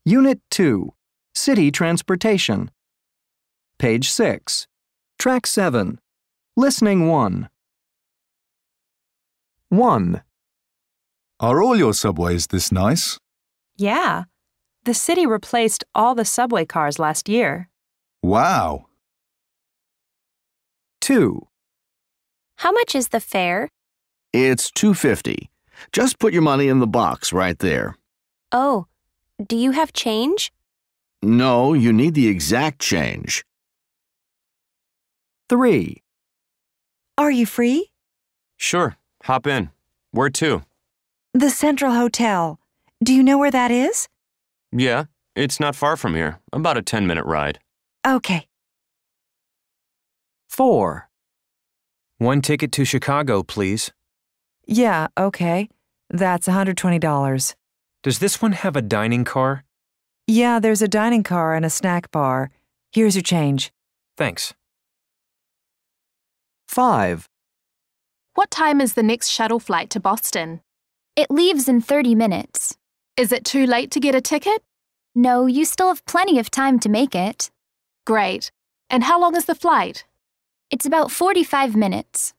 Unit 2, City Transportation. Page 6. Track 7. Listening 1. 1. Are all your subways this nice? Yeah. The city replaced all the subway cars last year. Wow. 2. How much is the fare? It's $2.50. Just put your money in the box right there. Oh, do you have change? No, you need the exact change. 3. Are you free? Sure, hop in. Where to? The Central Hotel. Do you know where that is? Yeah, it's not far from here. About a 10-minute ride. Okay. 4. One ticket to Chicago, please. Yeah, okay. That's $120. Does this one have a dining car? Yeah, there's a dining car and a snack bar. Here's your change. Thanks. 5. What time is the next shuttle flight to Boston? It leaves in 30 minutes. Is it too late to get a ticket? No, you still have plenty of time to make it. Great. And how long is the flight? It's about 45 minutes.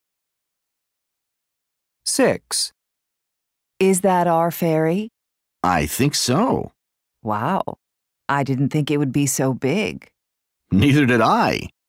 6. Is that our ferry? I think so. Wow. I didn't think it would be so big. Neither did I.